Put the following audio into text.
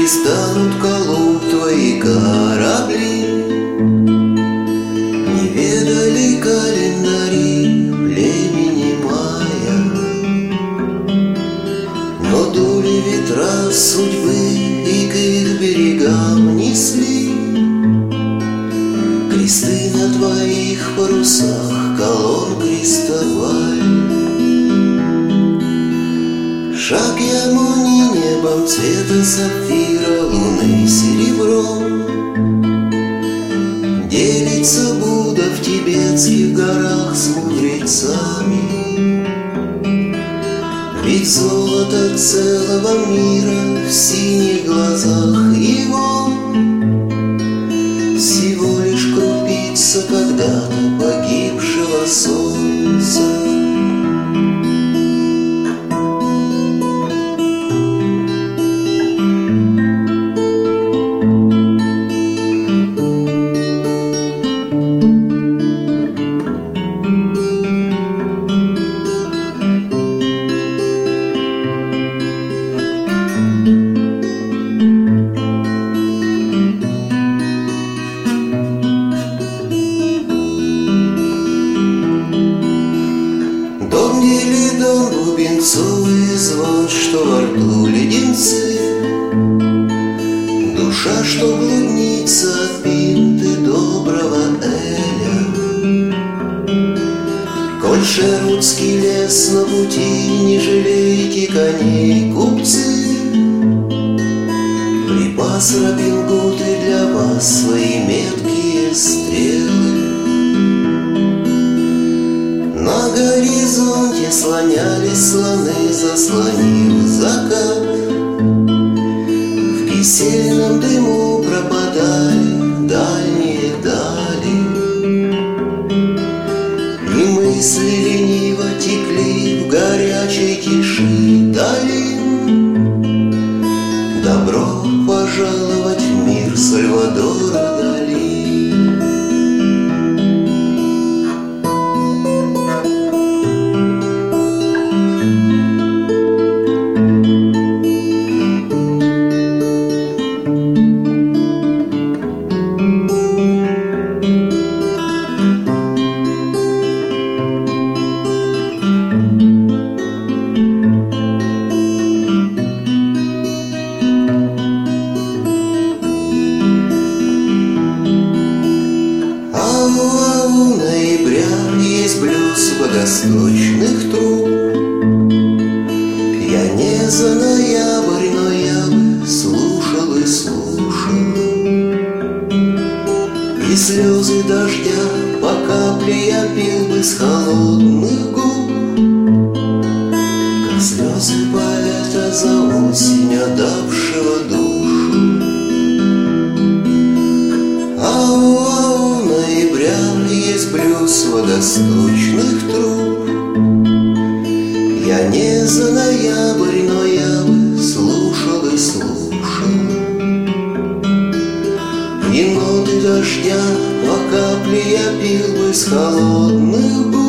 пристанут к колу твои корабли. Не ведали календари племени мая, но дули ветра судьбы и к их берегам несли кресты на твоих парусах колонн крестовали. Шаг ярмонии небом цвета сапфира, луны серебром. Делится Будда в тибетских горах с мудрецами. Ведь золото целого мира в синих глазах его всего лишь крупица когда-то погибшего солнца. Дом бубенцовый звон, что во рту леденцы, душа, что блудница от пинты доброго эля. Коль шервудский лес на пути, не жалейте коней, купцы. Припас Робин Гуд и для вас свои меткие стрелы. На горизонте слонялись слоны, заслонил закат. В кисельном дыму пропадали дальние дали. И мысли лениво текли в горячей тиши долин. Добро пожаловать в мир Сальвадора Дали. У ноября есть блюз водосточных труб. Я не за ноябрь, но я бы слушал и слушал. И слезы дождя по капле я пил бы с холодных губ, как слезы поэта за осень, отдавшего душу. У ноября есть блюз водосточных труб. Я не за ноябрь, но я бы слушал и слушал. И ноты дождя по капле я пил бы с холодных губ,